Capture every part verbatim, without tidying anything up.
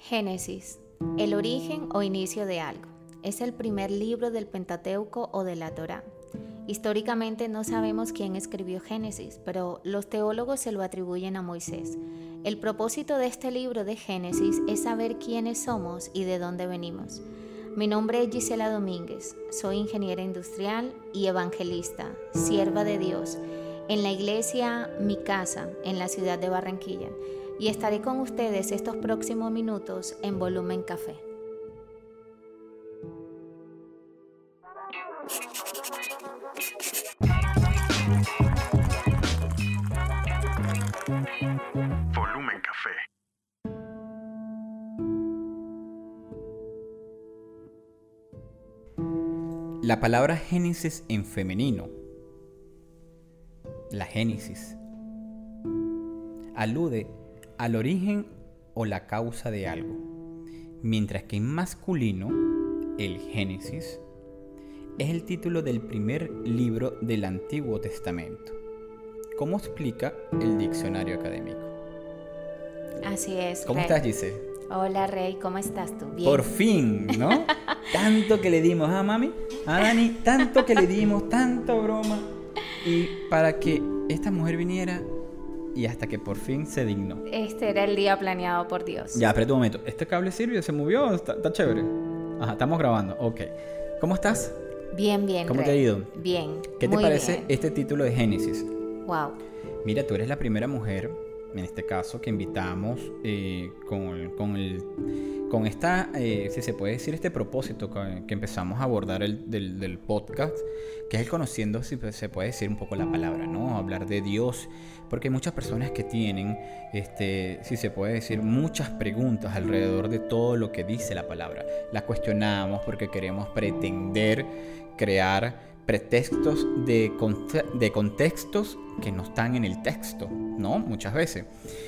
Génesis, el origen o inicio de algo. Es el primer libro del Pentateuco o de la Torá. Históricamente no sabemos quién escribió Génesis, pero los teólogos se lo atribuyen a Moisés. El propósito de este libro de Génesis es saber quiénes somos y de dónde venimos. Mi nombre es Gisela Domínguez, soy ingeniera industrial y evangelista, sierva de Dios, en la iglesia Mi Casa, en la ciudad de Barranquilla, y estaré con ustedes estos próximos minutos en Volumen Café. Volumen Café. La palabra Génesis en femenino, la Génesis, alude al origen o la causa de algo, mientras que en masculino, el Génesis, es el título del primer libro del Antiguo Testamento, como explica el diccionario académico. Así es. ¿Cómo Rey. estás, Giselle? Hola, Rey, ¿cómo estás tú? Bien. Por fin, ¿no? Tanto que le dimos a mami, a Dani, tanto que le dimos, tanta broma, y para que esta mujer viniera y hasta que por fin se dignó. Este era el día planeado por Dios. Ya, espera un momento. ¿Este cable sirve? ¿Se movió? ¿Está, está chévere? Ajá, estamos grabando. Ok. ¿Cómo estás? Bien, bien, ¿Cómo Rey. te ha ido? Bien. ¿Qué te muy parece bien. este título de Génesis? Wow. Mira, tú eres la primera mujer, en este caso, que invitamos eh, con, con, el, con esta, eh, si se puede decir, este propósito que, que empezamos a abordar el, del, del podcast, que es el conociendo, si se puede decir, un poco la palabra, ¿no? Hablar de Dios, porque hay muchas personas que tienen, este, si se puede decir, muchas preguntas alrededor de todo lo que dice la palabra. La cuestionamos porque queremos pretender crear pretextos de, conte- de contextos que no están en el texto, ¿no? Muchas veces.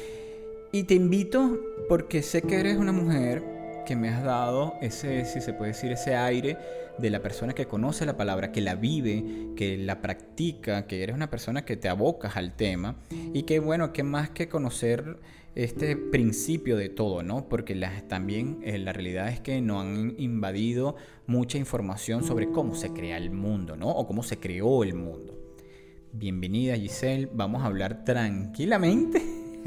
Y te invito porque sé que eres una mujer que me has dado ese, si se puede decir, ese aire de la persona que conoce la palabra, que la vive, que la practica, que eres una persona que te abocas al tema y que, bueno, que más que conocer este principio de todo, ¿no? Porque las, también eh, la realidad es que nos han invadido mucha información sobre cómo se crea el mundo, ¿no? O cómo se creó el mundo. Bienvenida, Giselle. Vamos a hablar tranquilamente,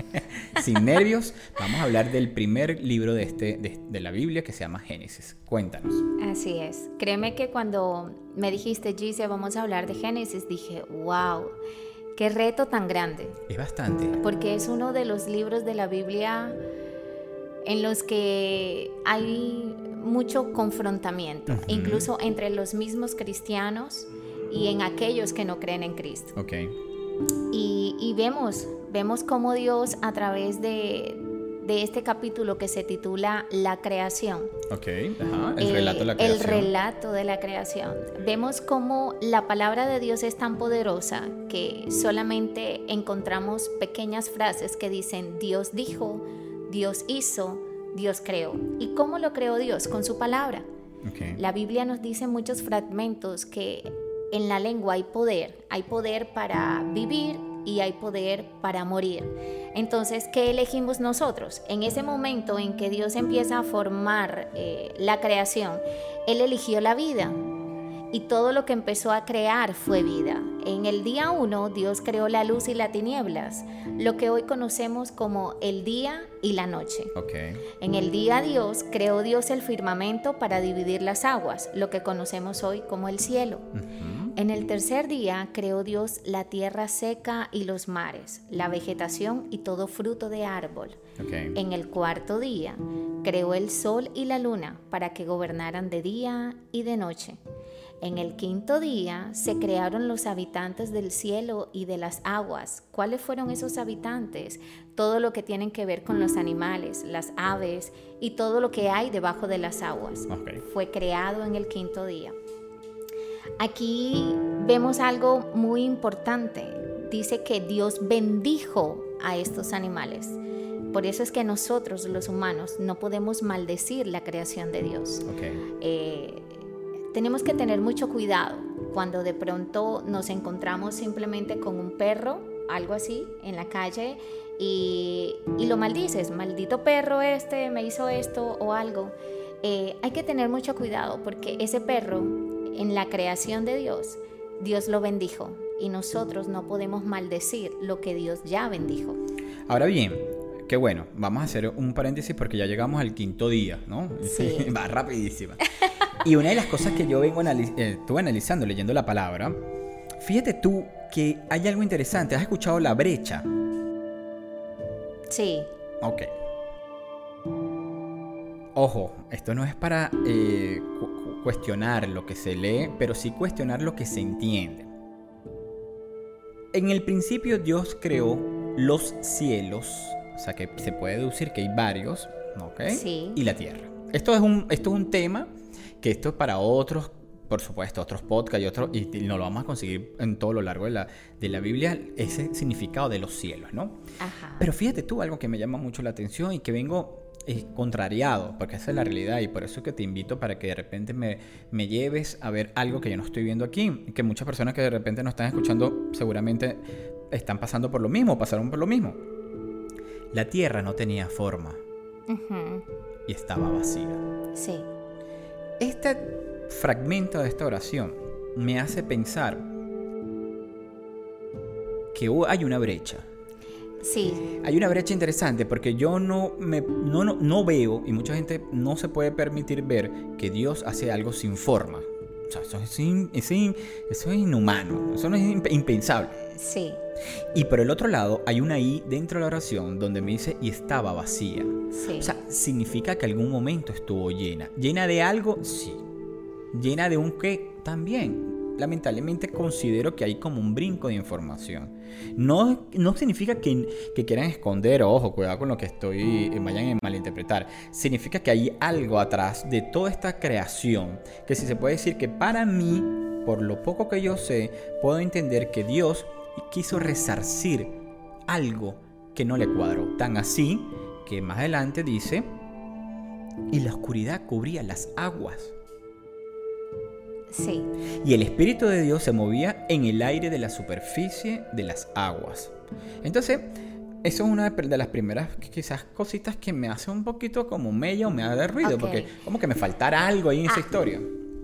sin nervios. Vamos a hablar del primer libro de, este, de, de la Biblia que se llama Génesis. Cuéntanos. Así es. Créeme que cuando me dijiste, Gise, vamos a hablar de Génesis, dije, wow, qué reto tan grande. Es bastante. Porque es uno de los libros de la Biblia en los que hay mucho confrontamiento, Uh-huh. incluso entre los mismos cristianos y en aquellos que no creen en Cristo. Ok. Y, y vemos, vemos cómo Dios a través de, de este capítulo que se titula La creación, Ok. Ajá. El eh, relato de la creación. el relato de la creación, vemos cómo la palabra de Dios es tan poderosa que solamente encontramos pequeñas frases que dicen Dios dijo, Dios hizo, Dios creó. ¿Y cómo lo creó Dios? Con su palabra. Okay. La Biblia nos dice en muchos fragmentos que en la lengua hay poder, hay poder para vivir y hay poder para morir. Entonces, ¿qué elegimos nosotros? En ese momento en que Dios empieza a formar eh, la creación, Él eligió la vida y todo lo que empezó a crear fue vida. En el día uno, Dios creó la luz y las tinieblas, lo que hoy conocemos como el día y la noche. Okay. En el día Dios creó Dios el firmamento para dividir las aguas, lo que conocemos hoy como el cielo. Uh-huh. En el tercer día creó Dios la tierra seca y los mares, la vegetación y todo fruto de árbol. Okay. En el cuarto día creó el sol y la luna para que gobernaran de día y de noche. En el quinto día se crearon los habitantes del cielo y de las aguas. ¿Cuáles fueron esos habitantes? Todo lo que tienen que ver con los animales, las aves y todo lo que hay debajo de las aguas. Okay. Fue creado en el quinto día. Aquí vemos algo muy importante. Dice que Dios bendijo a estos animales. Por eso es que nosotros, los humanos, no podemos maldecir la creación de Dios. Okay. Eh, tenemos que tener mucho cuidado cuando de pronto nos encontramos simplemente con un perro, algo así, en la calle y, y lo maldices, maldito perro este me hizo esto o algo, eh, hay que tener mucho cuidado porque ese perro en la creación de Dios, Dios lo bendijo y nosotros no podemos maldecir lo que Dios ya bendijo. Ahora bien, qué bueno, vamos a hacer un paréntesis porque ya llegamos al quinto día, ¿no? Sí. Va rapidísima. Y una de las cosas que yo vengo analiz- eh, estuve analizando, leyendo la palabra, fíjate tú que hay algo interesante. ¿Has escuchado la brecha? Sí. Ok. Ojo, esto no es para eh, cu- cuestionar lo que se lee, pero sí cuestionar lo que se entiende. En el principio Dios creó los cielos, o sea que se puede deducir que hay varios, ¿ok? Sí. Y la tierra. Esto es un, esto es un tema que esto es para otros, por supuesto, otros podcasts y otros, y, y nos lo vamos a conseguir en todo lo largo de la, de la Biblia, ese significado de los cielos, ¿no? Ajá. Pero fíjate tú, algo que me llama mucho la atención y que vengo eh, contrariado, porque esa es la realidad y por eso es que te invito para que de repente me, me lleves a ver algo que yo no estoy viendo aquí, que muchas personas que de repente nos están escuchando seguramente están pasando por lo mismo, pasaron por lo mismo. La tierra no tenía forma Uh-huh. y estaba vacía. Sí. Este fragmento de esta oración me hace pensar que hay una brecha. Sí. Hay una brecha interesante porque yo no, me, no, no, no veo, y mucha gente no se puede permitir ver, que Dios hace algo sin forma. O sea, eso es, in, es in, eso es inhumano, eso no es imp- impensable. Sí. Y por el otro lado, hay una I dentro de la oración donde me dice, y estaba vacía. Sí. O sea, significa que algún momento estuvo llena. ¿Llena de algo? Sí. ¿Llena de un qué? También. Lamentablemente considero que hay como un brinco de información. No, no significa que, que quieran esconder, ojo, cuidado con lo que estoy, eh, vayan a malinterpretar. Significa que hay algo atrás de toda esta creación, que si se puede decir que para mí, por lo poco que yo sé, puedo entender que Dios quiso resarcir algo que no le cuadró. Tan así que más adelante dice, y la oscuridad cubría las aguas. Sí. Y el Espíritu de Dios se movía en el aire de la superficie de las aguas. Entonces, eso es una de las primeras quizás cositas que me hace un poquito como mella o me da ruido, Ok. porque como que me faltara algo ahí en esa Ah. historia.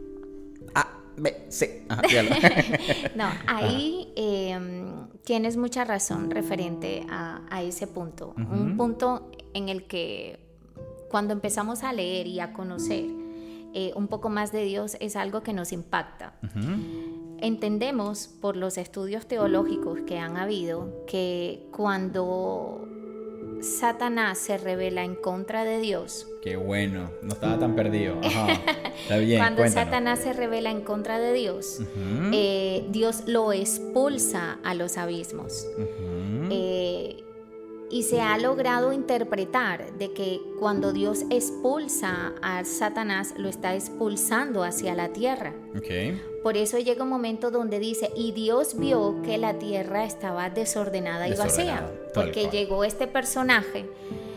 A, B, C. Ajá, dígalo. No, ahí eh, tienes mucha razón referente a, a ese punto. Ujú. Un punto en el que cuando empezamos a leer y a conocer eh, un poco más de Dios es algo que nos impacta. Ujú. Entendemos por los estudios teológicos que han habido que cuando Satanás se revela en contra de Dios, Qué bueno, no estaba tan perdido. Ajá. Está bien, cuando cuéntanos. Satanás se revela en contra de Dios, Ujú. eh, Dios lo expulsa a los abismos. Ujú. Eh, y se ha logrado interpretar de que cuando Dios expulsa a Satanás, lo está expulsando hacia la tierra. Ok. Por eso llega un momento donde dice, y Dios vio que la tierra estaba desordenada y Desordenada, vacía, tal porque cual. llegó este personaje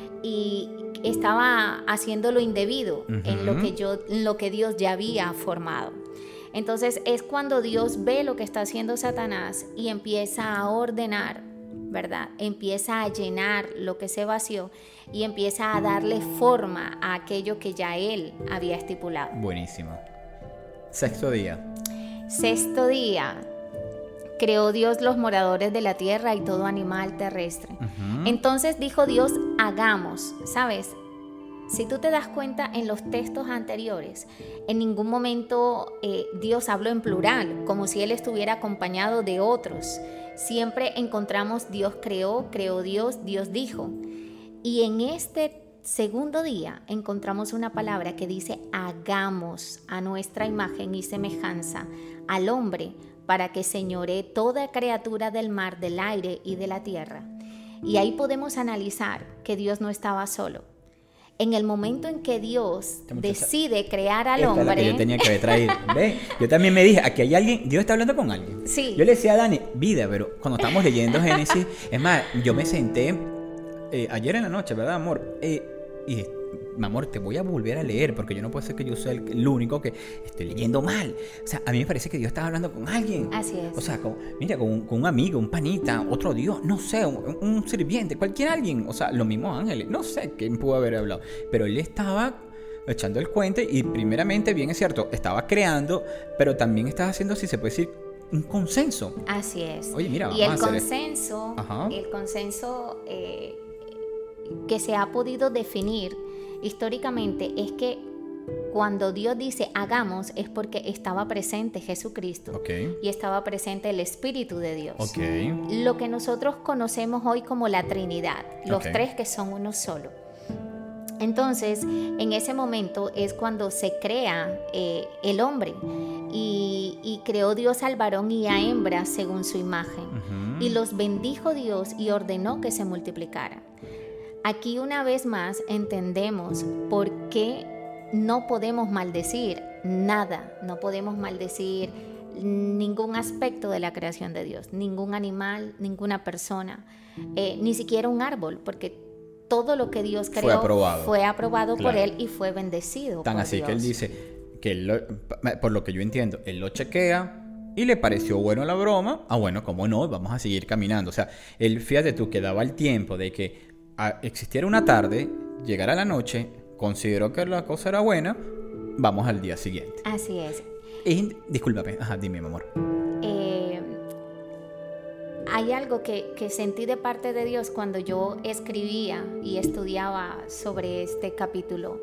y estaba haciendo lo indebido en lo Ujú. que yo, en lo que Dios ya había formado. Entonces es cuando Dios ve lo que está haciendo Satanás y empieza a ordenar, ¿verdad? Empieza a llenar lo que se vació y empieza a darle forma a aquello que ya él había estipulado. Buenísimo. Sexto día. Sexto día, creó Dios los moradores de la tierra y todo animal terrestre. Ujú. Entonces dijo Dios, hagamos, ¿sabes? Si tú te das cuenta en los textos anteriores, en ningún momento eh, Dios habló en plural, como si Él estuviera acompañado de otros. Siempre encontramos Dios creó, creó Dios, Dios dijo. Y en este segundo día encontramos una palabra que dice, hagamos a nuestra imagen y semejanza al hombre para que señoree toda criatura del mar, del aire y de la tierra. Y ahí podemos analizar que Dios no estaba solo. En el momento en que Dios Esta muchacha- decide crear al Esta es la hombre, que yo tenía que haber traído. ¿Ve? Yo también me dije, aquí hay alguien, Dios está hablando con alguien. Sí. Yo le decía a Dani, vida, pero cuando estábamos leyendo Génesis, es más, yo me senté eh, ayer en la noche, ¿verdad, amor? Eh, y mi amor, te voy a volver a leer, porque yo no puedo ser que yo sea el, el único que esté leyendo mal. O sea, a mí me parece que Dios estaba hablando con alguien. Así es. O sea, con, mira, con, con un amigo, un panita, otro Dios, no sé, un, un sirviente, cualquier alguien. O sea, los mismos ángeles, no sé quién pudo haber hablado. Pero él estaba echando el cuento y primeramente, bien es cierto, estaba creando, pero también estaba haciendo, si se puede decir, un consenso. Así es. Oye, mira, vamos y el a hacer consenso, Ajá. el consenso eh, que se ha podido definir históricamente es que cuando Dios dice hagamos es porque estaba presente Jesucristo Okay. y estaba presente el Espíritu de Dios. Okay. Lo que nosotros conocemos hoy como la Trinidad, los Okay. tres que son uno solo. Entonces, en ese momento es cuando se crea eh, el hombre y, y creó Dios al varón y a hembra según su imagen. Uh-huh. Y los bendijo Dios y ordenó que se multiplicaran. Aquí una vez más entendemos por qué no podemos maldecir nada, no podemos maldecir ningún aspecto de la creación de Dios, ningún animal, ninguna persona, eh, ni siquiera un árbol, porque todo lo que Dios creó Fue aprobado. fue aprobado Claro. por Él y fue bendecido Tan por así Dios. que él dice que él lo- por lo que yo entiendo, él lo chequea y le pareció bueno la broma. Ah, bueno, cómo no, vamos a seguir caminando. O sea, él, fíjate tú, que daba el tiempo de que ah, existiera una tarde, llegara la noche, consideró que la cosa era buena, vamos al día siguiente. Así es. Y, discúlpame, ajá, dime, mi amor. Eh, hay algo que, que sentí de parte de Dios cuando yo escribía y estudiaba sobre este capítulo.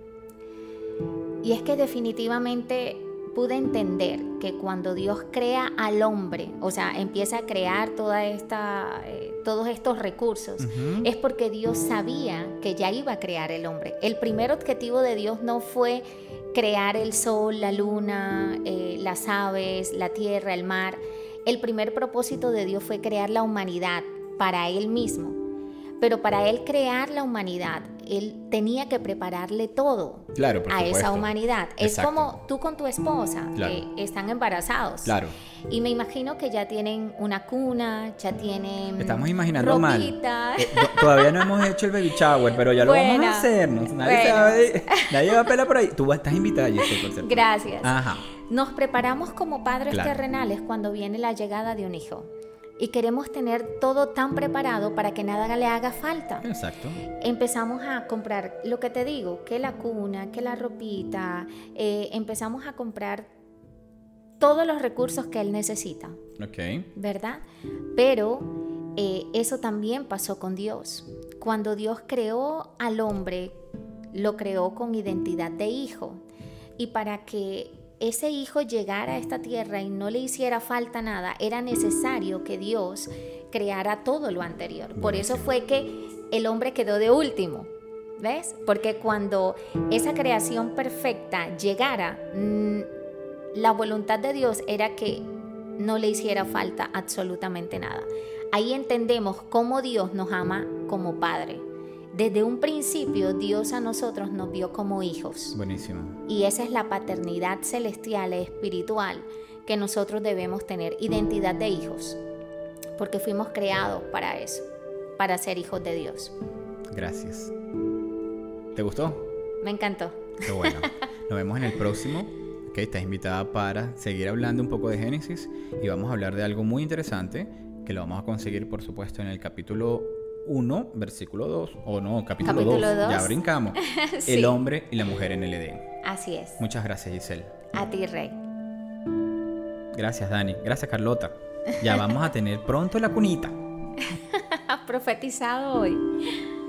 Y es que definitivamente pude entender que cuando Dios crea al hombre, o sea, empieza a crear toda esta, eh, todos estos recursos, Uh-huh. es porque Dios sabía que ya iba a crear el hombre. El primer objetivo de Dios no fue crear el sol, la luna, eh, las aves, la tierra, el mar. El primer propósito de Dios fue crear la humanidad para Él mismo. Pero para Él crear la humanidad, Él tenía que prepararle todo Claro, por a supuesto. esa humanidad. Es Exacto. como tú con tu esposa, Claro. que están embarazados. Claro. Y me imagino que ya tienen una cuna, ya tienen Estamos imaginando mal. ropita. Eh, do- todavía no hemos hecho el baby shower, pero ya lo vamos Bueno, a hacer. ¿no? Nadie, bueno. se va a ir- nadie va a pelar por ahí. Tú vas- estás invitada, Giselle, por cierto. Gracias. Ajá. Nos preparamos como padres Claro. terrenales cuando viene la llegada de un hijo. Y queremos tener todo tan preparado para que nada le haga falta. Exacto. Empezamos a comprar, lo que te digo, que la cuna, que la ropita, eh, empezamos a comprar todos los recursos que él necesita, Ok. ¿verdad? Pero eh, eso también pasó con Dios. Cuando Dios creó al hombre, lo creó con identidad de hijo. Y para que ese hijo llegara a esta tierra y no le hiciera falta nada, era necesario que Dios creara todo lo anterior. Por eso Buenísimo. fue que el hombre quedó de último, ¿ves? Porque cuando esa creación perfecta llegara, mm, la voluntad de Dios era que no le hiciera falta absolutamente nada. Ahí entendemos cómo Dios nos ama como Padre. Desde un principio Dios a nosotros nos vio como hijos. Buenísimo. Y esa es la paternidad celestial, espiritual, que nosotros debemos tener, identidad de hijos, porque fuimos creados para eso, para ser hijos de Dios. Gracias. ¿Te gustó? Me encantó. Qué bueno. Nos vemos en el próximo. Ok, estás invitada para seguir hablando un poco de Génesis y vamos a hablar de algo muy interesante que lo vamos a conseguir, por supuesto, en el capítulo uno, versículo dos, o no, capítulo, Capítulo dos, dos. ya brincamos. Sí. El hombre y la mujer en el Edén. Así es. Muchas gracias, Giselle. A ti, Rey. Gracias, Dani. Gracias, Carlota. Ya vamos a tener pronto la cunita. Has profetizado hoy.